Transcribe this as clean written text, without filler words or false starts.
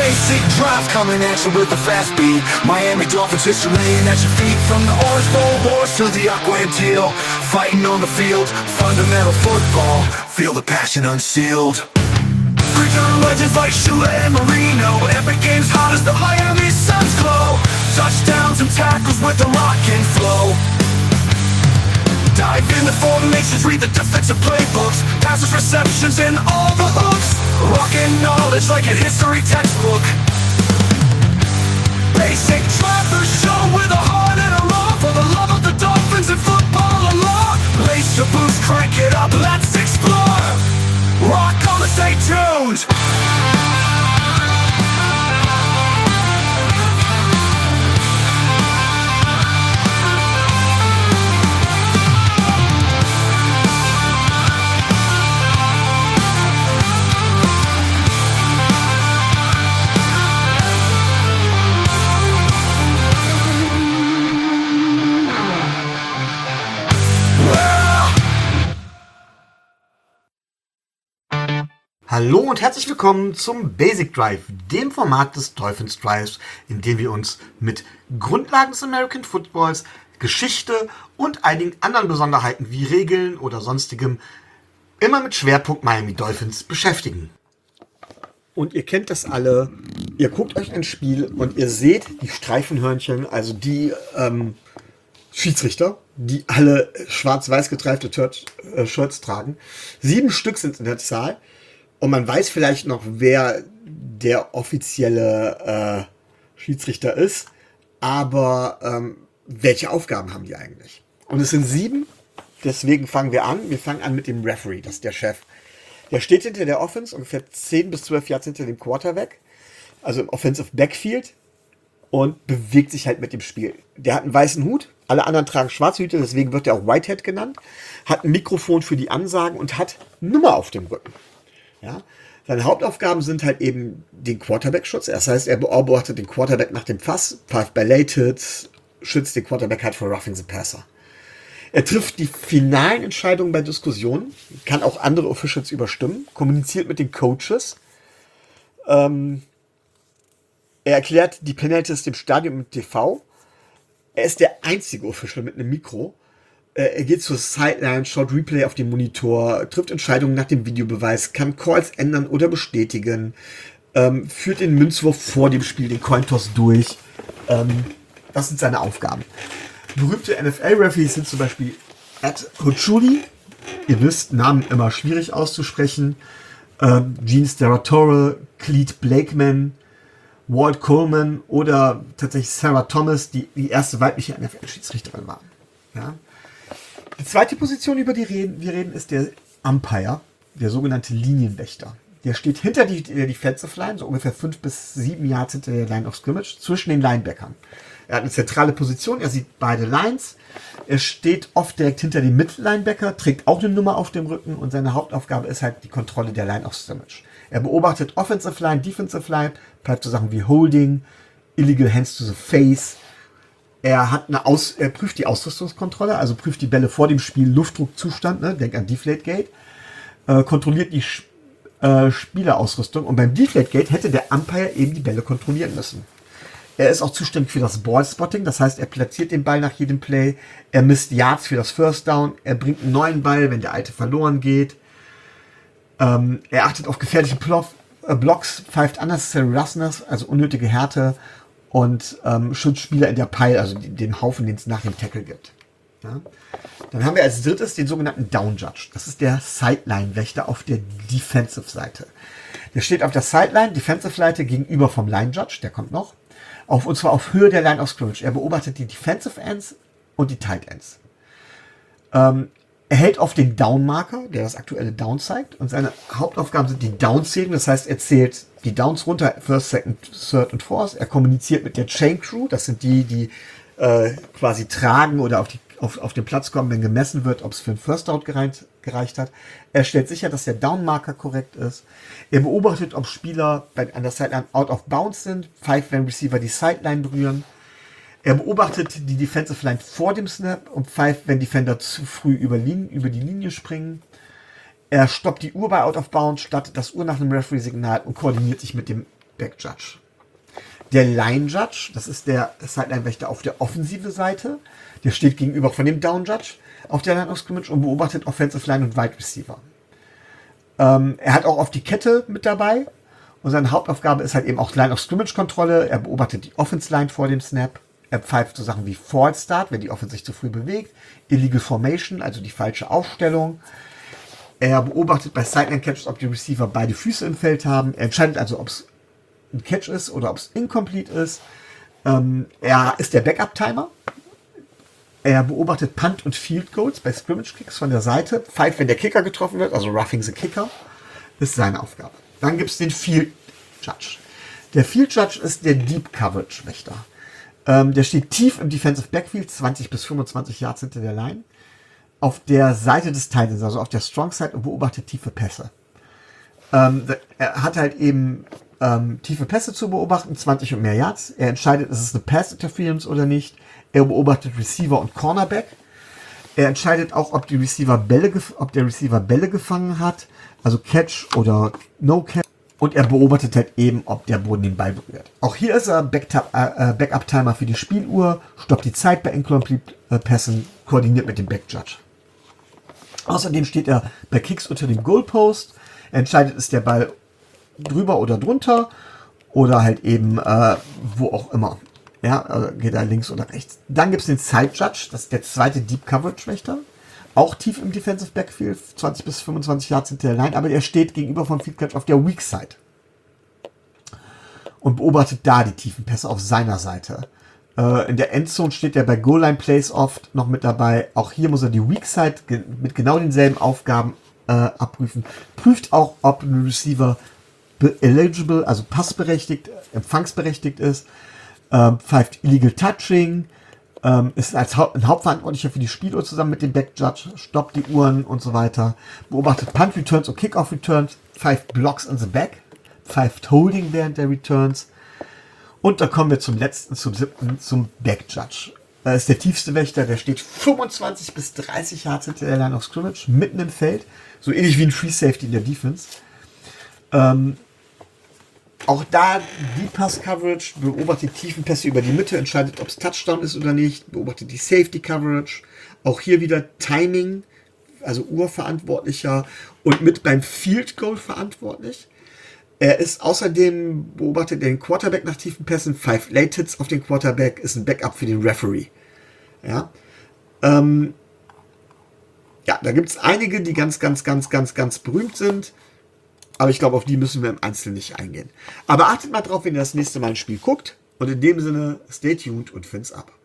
Basic drive coming at you with a fast beat. Miami Dolphins history laying at your feet. From the orange bowl wars to the aqua and teal. Fighting on the field, fundamental football. Feel the passion unsealed. Preacher legends like Shula and Marino. Epic games hot as the Miami Suns glow. Touchdowns and tackles with the rock and flow. Dive in the formations, read the defensive playbooks. Passes, receptions, and all the hooks. Rockin' knowledge like a history textbook. Basic drive the show with a heart and a love for the love of the Dolphins and football alone. Lace your boots, crank it up, let's explore. Rock on and stay tuned. Hallo und herzlich willkommen zum Basic Drive, dem Format des Dolphins Drives, in dem wir uns mit Grundlagen des American Footballs, Geschichte und einigen anderen Besonderheiten wie Regeln oder sonstigem immer mit Schwerpunkt Miami Dolphins beschäftigen. Und ihr kennt das alle, ihr guckt euch ein Spiel und ihr seht die Streifenhörnchen, also die Schiedsrichter, die alle schwarz-weiß getreifte Shirts tragen. 7 Stück sind in der Zahl. Und man weiß vielleicht noch, wer der offizielle Schiedsrichter ist, aber welche Aufgaben haben die eigentlich? Und es sind 7, deswegen fangen wir an. Wir fangen an mit dem Referee, das ist der Chef. Der steht hinter der Offense, ungefähr 10 bis 12 Yards hinter dem Quarterback, also im Offensive Backfield, und bewegt sich halt mit dem Spiel. Der hat einen weißen Hut, alle anderen tragen schwarze Hüte, deswegen wird er auch Whitehead genannt, hat ein Mikrofon für die Ansagen und hat Nummer auf dem Rücken. Ja, seine Hauptaufgaben sind halt eben den Quarterback-Schutz. Das heißt, er beobachtet den Quarterback nach dem Pass, pfeift Belated, schützt den Quarterback halt vor Roughing the Passer. Er trifft die finalen Entscheidungen bei Diskussionen, kann auch andere Officials überstimmen, kommuniziert mit den Coaches. Er erklärt die Penalties dem Stadion mit TV. Er ist der einzige Official mit einem Mikro. Er geht zur Sideline, schaut Replay auf dem Monitor, trifft Entscheidungen nach dem Videobeweis, kann Calls ändern oder bestätigen, führt den Münzwurf vor dem Spiel, den Cointoss durch. Das sind seine Aufgaben. Berühmte NFL-Referees sind zum Beispiel Ed Hochuli. Ihr wisst, Namen immer schwierig auszusprechen. Gene Steratore, Clete Blakeman, Walt Coleman oder tatsächlich Sarah Thomas, die erste weibliche NFL-Schiedsrichterin war. Ja. Die zweite Position, über die wir reden, ist der Umpire, der sogenannte Linienwächter. Der steht hinter der Defensive Line, so ungefähr 5 bis 7 Yards hinter der Line of Scrimmage, zwischen den Linebackern. Er hat eine zentrale Position, er sieht beide Lines, er steht oft direkt hinter dem Mittellinebacker, trägt auch eine Nummer auf dem Rücken und seine Hauptaufgabe ist halt die Kontrolle der Line of Scrimmage. Er beobachtet Offensive Line, Defensive Line, bleibt so Sachen wie Holding, Illegal Hands to the Face. Er prüft die Ausrüstungskontrolle, also prüft die Bälle vor dem Spiel, Luftdruckzustand, ne? Denk an Deflategate, kontrolliert die Spielerausrüstung und beim Deflategate hätte der Umpire eben die Bälle kontrollieren müssen. Er ist auch zuständig für das Ballspotting, das heißt, er platziert den Ball nach jedem Play, er misst Yards für das First Down, er bringt einen neuen Ball, wenn der alte verloren geht, er achtet auf gefährliche Blocks, pfeift unnecessary roughness, also unnötige Härte, und schützt Spieler in der Pile, also den Haufen, den es nach dem Tackle gibt. Ja? Dann haben wir als drittes den sogenannten Down Judge. Das ist der Sideline-Wächter auf der Defensive-Seite. Der steht auf der Sideline, Defensive-Seite gegenüber vom Line-Judge, der kommt noch, und zwar auf Höhe der Line of Scrimmage. Er beobachtet die Defensive Ends und die Tight Ends. Er hält auf den Down-Marker, der das aktuelle Down zeigt, und seine Hauptaufgaben sind die Down-Zählung, das heißt, er zählt die Downs runter, First, Second, Third und Fourth. Er kommuniziert mit der Chain Crew, das sind die quasi tragen oder auf den Platz kommen, wenn gemessen wird, ob es für einen First Down gereicht hat. Er stellt sicher, dass der Down-Marker korrekt ist. Er beobachtet, ob Spieler an der Sideline out of bounds sind, pfeift, wenn Receiver die Sideline berühren. Er beobachtet die Defensive Line vor dem Snap und pfeift, wenn Defender zu früh über die Linie springen. Er stoppt die Uhr bei Out of Bounds, startet das Uhr nach einem Referee-Signal und koordiniert sich mit dem Back Judge. Der Line Judge, das ist der Sideline-Wächter auf der offensive Seite. Der steht gegenüber von dem Down Judge auf der Line of Scrimmage und beobachtet Offensive Line und Wide Receiver. Er hat auch auf die Kette mit dabei. Und seine Hauptaufgabe ist halt eben auch Line of Scrimmage Kontrolle. Er beobachtet die Offense Line vor dem Snap. Er pfeift so Sachen wie False Start, wenn die Offense sich zu früh bewegt. Illegal Formation, also die falsche Aufstellung. Er beobachtet bei Sideline Catches, ob die Receiver beide Füße im Feld haben. Er entscheidet also, ob es ein Catch ist oder ob es incomplete ist. Er ist der Backup-Timer. Er beobachtet Punt und Field Goals bei Scrimmage Kicks von der Seite. Pfeift, wenn der Kicker getroffen wird, also Roughing the Kicker, ist seine Aufgabe. Dann gibt es den Field Judge. Der Field Judge ist der Deep Coverage Wächter. Der steht tief im Defensive Backfield, 20 bis 25 Yards hinter der Line, auf der Seite des Titans, also auf der Strong Side, und beobachtet tiefe Pässe. Er hat halt eben tiefe Pässe zu beobachten, 20 und mehr Yards. Er entscheidet, ist es eine Pass Interference oder nicht. Er beobachtet Receiver und Cornerback. Er entscheidet auch, ob der Receiver Bälle gefangen hat, also Catch oder No Catch. Und er beobachtet halt eben, ob der Boden den Ball berührt. Auch hier ist er Backup-Timer für die Spieluhr, stoppt die Zeit bei Incomplete Pässen, koordiniert mit dem Back Judge. Außerdem steht er bei Kicks unter dem Goalpost. Er entscheidet, ist der Ball drüber oder drunter oder halt eben wo auch immer. Ja, geht er links oder rechts. Dann gibt es den Side Judge, das ist der zweite Deep Coverage Wächter. Auch tief im Defensive Backfield, 20 bis 25 Yards hinter der Line, aber er steht gegenüber vom Field Catch auf der Weak Side und beobachtet da die tiefen Pässe auf seiner Seite. In der Endzone steht er bei Goal Line Plays oft noch mit dabei. Auch hier muss er die Weak Side mit genau denselben Aufgaben abprüfen. Prüft auch, ob ein Receiver eligible, also passberechtigt, empfangsberechtigt ist. Pfeift Illegal Touching. Ist als ein Hauptverantwortlicher für die Spieluhr zusammen mit dem Back Judge, stoppt die Uhren und so weiter. Beobachtet Punt Returns und Kickoff Returns. Pfeift Blocks in the Back. Pfeift Holding während der Returns. Und da kommen wir zum 7., zum Back Judge. Er ist der tiefste Wächter, der steht 25 bis 30 Yards hinter der Line of Scrimmage, mitten im Feld. So ähnlich wie ein Free Safety in der Defense. Auch da die Pass-Coverage, beobachtet tiefen Pässe über die Mitte, entscheidet, ob es Touchdown ist oder nicht, beobachtet die Safety-Coverage. Auch hier wieder Timing, also Urverantwortlicher und mit beim Field Goal verantwortlich. Er ist außerdem, beobachtet den Quarterback nach tiefen Pässen, 5 Late Hits auf den Quarterback, ist ein Backup für den Referee. Ja, ja, da gibt es einige, die ganz berühmt sind. Aber ich glaube, auf die müssen wir im Einzelnen nicht eingehen. Aber achtet mal drauf, wenn ihr das nächste Mal ein Spiel guckt. Und in dem Sinne, stay tuned und Fins ab.